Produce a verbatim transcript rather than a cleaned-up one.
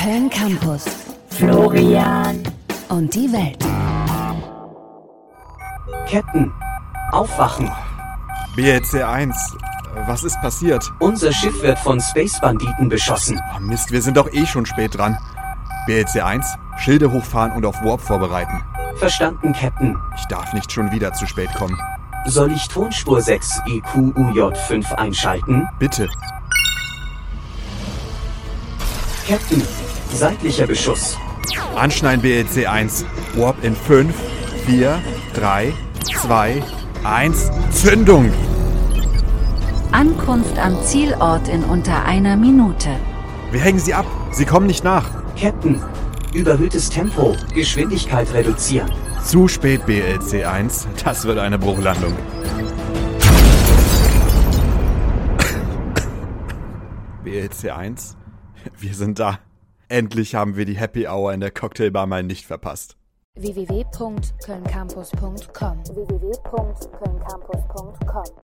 Köln Campus, Florian und die Welt. Captain, aufwachen. B L C eins, was ist passiert? Unser Schiff wird von Space-Banditen beschossen. Oh Mist, wir sind doch eh schon spät dran. B L C eins, Schilde hochfahren und auf Warp vorbereiten. Verstanden, Captain. Ich darf nicht schon wieder zu spät kommen. Soll ich Tonspur sechs E Q U J fünf einschalten? Bitte. Captain, seitlicher Beschuss. Anschneiden B L C eins. Warp in fünf, vier, drei, zwei, eins. Zündung! Ankunft am Zielort in unter einer Minute. Wir hängen sie ab. Sie kommen nicht nach. Captain, überhöhtes Tempo, Geschwindigkeit reduzieren. Zu spät, B L C eins. Das wird eine Bruchlandung. B L C eins, wir sind da. Endlich haben wir die Happy Hour in der Cocktailbar mal nicht verpasst. w w w punkt köln campus punkt com w w w punkt köln campus punkt com